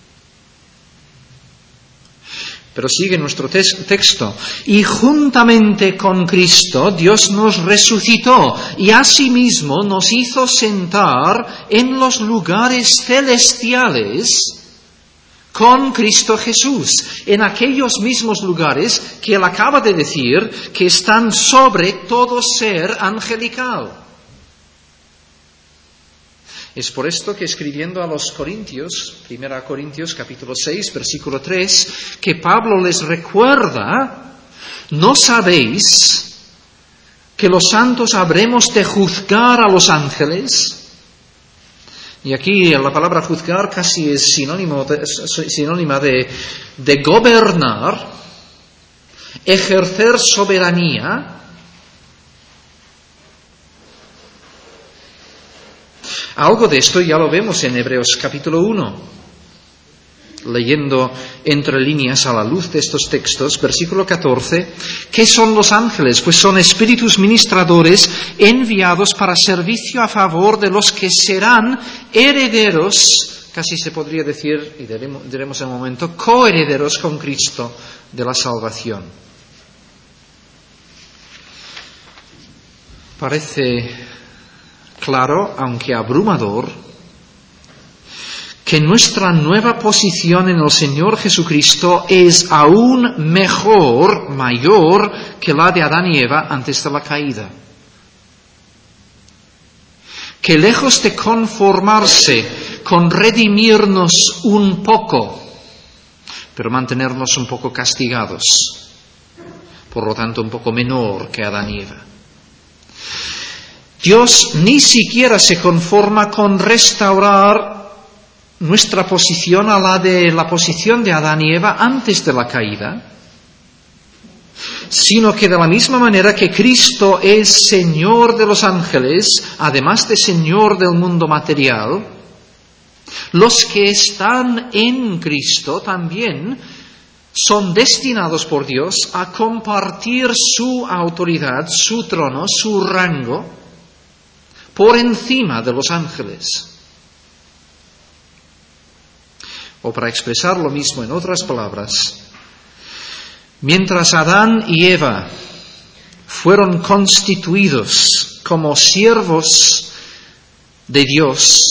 Pero sigue nuestro texto. Y juntamente con Cristo Dios nos resucitó y asimismo nos hizo sentar en los lugares celestiales con Cristo Jesús, en aquellos mismos lugares que él acaba de decir que están sobre todo ser angelical. Es por esto que escribiendo a los Corintios, primera Corintios capítulo seis, versículo tres, que Pablo les recuerda, ¿no sabéis que los santos habremos de juzgar a los ángeles? Y aquí la palabra juzgar casi es sinónimo de, sinónima de, de gobernar, ejercer soberanía. Algo de esto ya lo vemos en Hebreos capítulo uno, leyendo entre líneas a la luz de estos textos, versículo catorce, ¿qué son los ángeles? Pues son espíritus ministradores enviados para servicio a favor de los que serán herederos, casi se podría decir, y diremos, diremos en un momento, coherederos con Cristo de la salvación. Parece claro, aunque abrumador, que nuestra nueva posición en el Señor Jesucristo es aún mejor, mayor que la de Adán y Eva antes de la caída. Que lejos de conformarse con redimirnos un poco, pero mantenernos un poco castigados, por lo tanto un poco menor que Adán y Eva. Dios ni siquiera se conforma con restaurar nuestra posición a la de la posición de Adán y Eva antes de la caída, sino que de la misma manera que Cristo es Señor de los ángeles, además de Señor del mundo material, los que están en Cristo también son destinados por Dios a compartir su autoridad, su trono, su rango, por encima de los ángeles. O para expresar lo mismo en otras palabras, mientras Adán y Eva fueron constituidos como siervos de Dios,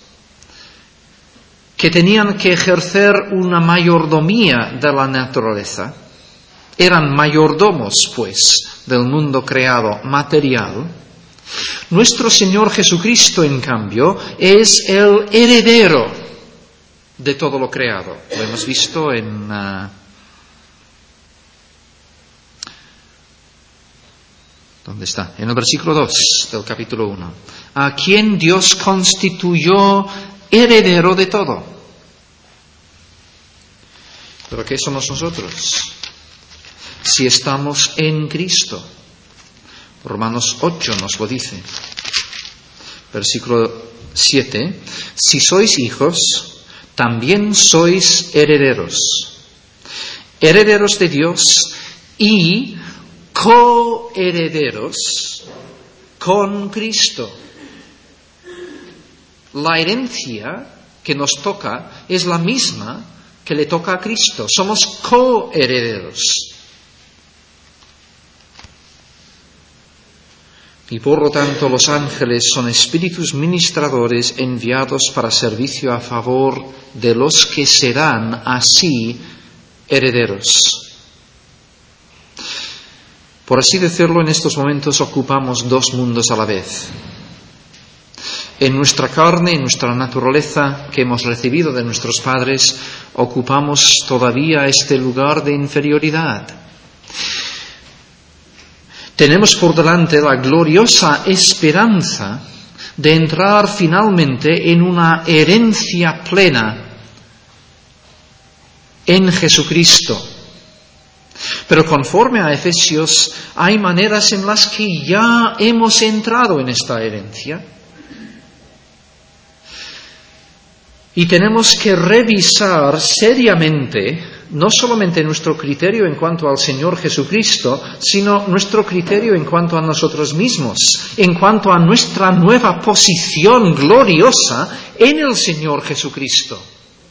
que tenían que ejercer una mayordomía de la naturaleza, eran mayordomos, pues, del mundo creado material. Nuestro Señor Jesucristo, en cambio, es el heredero de todo lo creado. Lo hemos visto en Uh, ¿Dónde está? En el versículo dos del capítulo uno. A quien Dios constituyó heredero de todo. ¿Pero qué somos nosotros? Si estamos en Cristo. Romanos ocho nos lo dice. Versículo siete. Si sois hijos, también sois herederos. Herederos de Dios y coherederos con Cristo. La herencia que nos toca es la misma que le toca a Cristo. Somos coherederos. Y por lo tanto los ángeles son espíritus ministradores enviados para servicio a favor de los que serán así herederos. Por así decirlo, en estos momentos ocupamos dos mundos a la vez. En nuestra carne, en nuestra naturaleza que hemos recibido de nuestros padres, ocupamos todavía este lugar de inferioridad. Tenemos por delante la gloriosa esperanza de entrar finalmente en una herencia plena en Jesucristo. Pero conforme a Efesios, hay maneras en las que ya hemos entrado en esta herencia. Y tenemos que revisar seriamente no solamente nuestro criterio en cuanto al Señor Jesucristo, sino nuestro criterio en cuanto a nosotros mismos, en cuanto a nuestra nueva posición gloriosa en el Señor Jesucristo.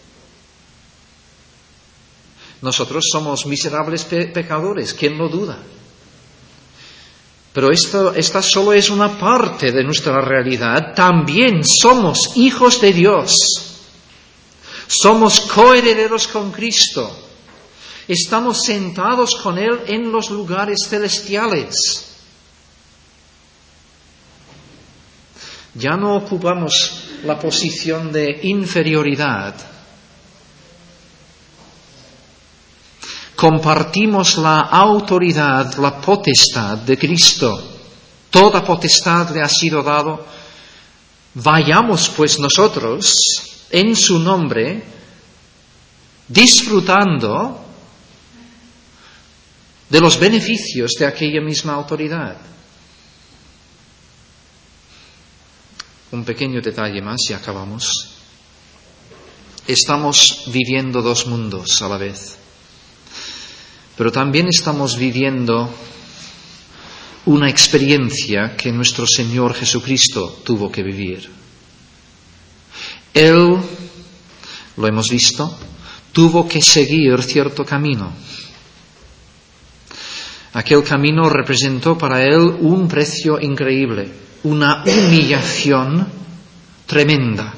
Nosotros somos miserables pe- pecadores, ¿quién lo duda? Pero esto, esta solo es una parte de nuestra realidad. También somos hijos de Dios. Somos coherederos con Cristo. Estamos sentados con Él en los lugares celestiales. Ya no ocupamos la posición de inferioridad. Compartimos la autoridad, la potestad de Cristo. Toda potestad le ha sido dado. Vayamos pues nosotros en su nombre, disfrutando de los beneficios de aquella misma autoridad. Un pequeño detalle más y acabamos. Estamos viviendo dos mundos a la vez. Pero también estamos viviendo una experiencia que nuestro Señor Jesucristo tuvo que vivir. Él, lo hemos visto, tuvo que seguir cierto camino. Aquel camino representó para Él un precio increíble, una humillación tremenda.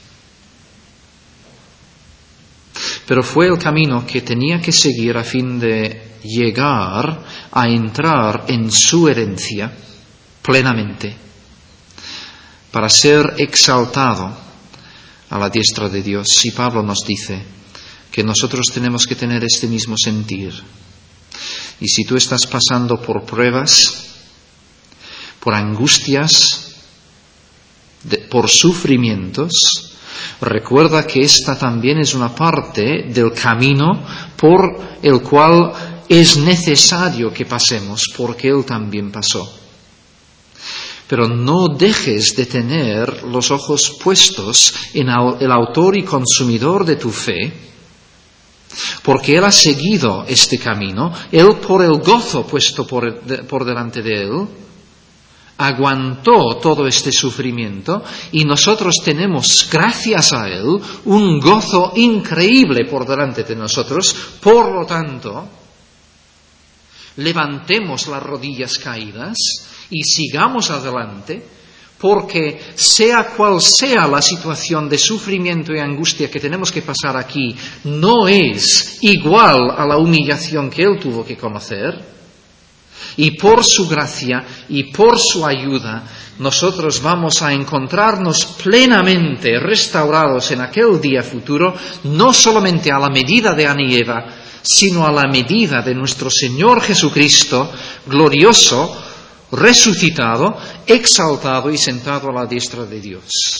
Pero fue el camino que tenía que seguir a fin de llegar a entrar en su herencia plenamente, para ser exaltado a la diestra de Dios. Y Pablo nos dice que nosotros tenemos que tener este mismo sentir. Y si tú estás pasando por pruebas, por angustias, de, por sufrimientos, recuerda que esta también es una parte del camino por el cual es necesario que pasemos, porque Él también pasó. Pero no dejes de tener los ojos puestos en el autor y consumidor de tu fe, porque Él ha seguido este camino. Él, por el gozo puesto por, por delante de Él, aguantó todo este sufrimiento, y nosotros tenemos, gracias a Él, un gozo increíble por delante de nosotros. Por lo tanto, levantemos las rodillas caídas y sigamos adelante, porque sea cual sea la situación de sufrimiento y angustia que tenemos que pasar aquí, no es igual a la humillación que Él tuvo que conocer. Y por su gracia y por su ayuda, nosotros vamos a encontrarnos plenamente restaurados en aquel día futuro, no solamente a la medida de Adán y Eva, sino a la medida de nuestro Señor Jesucristo, glorioso, resucitado, exaltado y sentado a la diestra de Dios.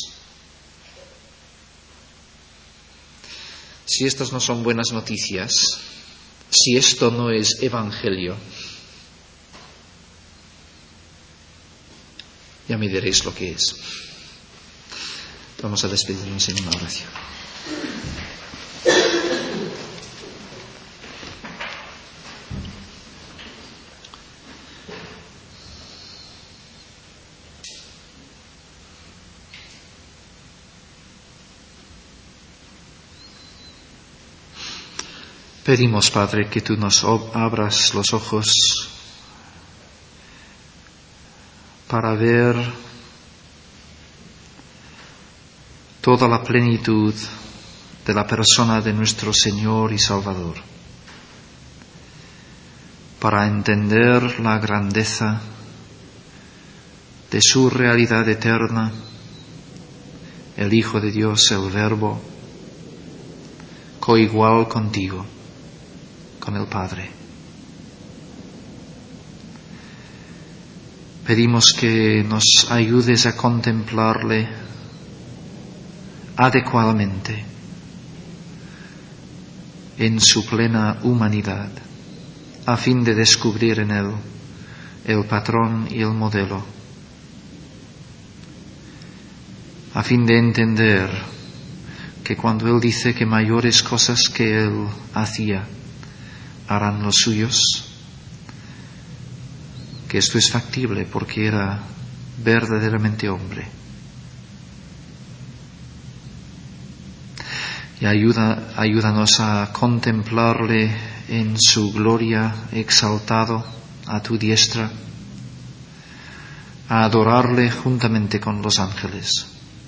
Si estas no son buenas noticias, si esto no es evangelio, ya me diréis lo que es. Vamos a despedirnos en una oración. Pedimos, Padre, que tú nos abras los ojos para ver toda la plenitud de la persona de nuestro Señor y Salvador, para entender la grandeza de su realidad eterna, el Hijo de Dios, el Verbo, coigual contigo, con el Padre. Pedimos que nos ayudes a contemplarle adecuadamente en su plena humanidad, a fin de descubrir en él el patrón y el modelo, a fin de entender que cuando Él dice que mayores cosas que Él hacía harán los suyos, que esto es factible porque era verdaderamente hombre. Y ayuda, ayúdanos a contemplarle en su gloria exaltado a tu diestra, a adorarle juntamente con los ángeles.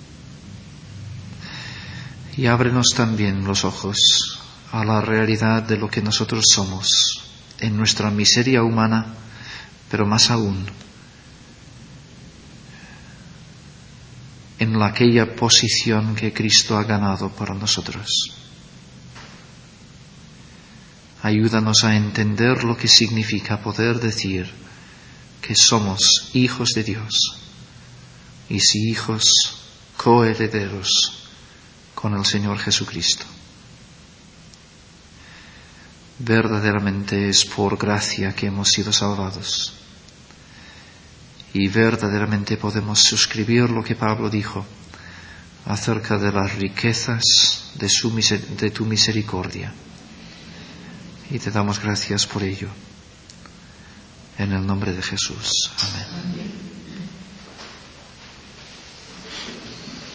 Y ábrenos también los ojos a la realidad de lo que nosotros somos en nuestra miseria humana, pero más aún en aquella posición que Cristo ha ganado para nosotros. Ayúdanos a entender lo que significa poder decir que somos hijos de Dios, y si hijos, coherederos con el Señor Jesucristo. Verdaderamente es por gracia que hemos sido salvados, y verdaderamente podemos suscribir lo que Pablo dijo acerca de las riquezas de, su, de tu misericordia. Y te damos gracias por ello. En el nombre de Jesús. Amén.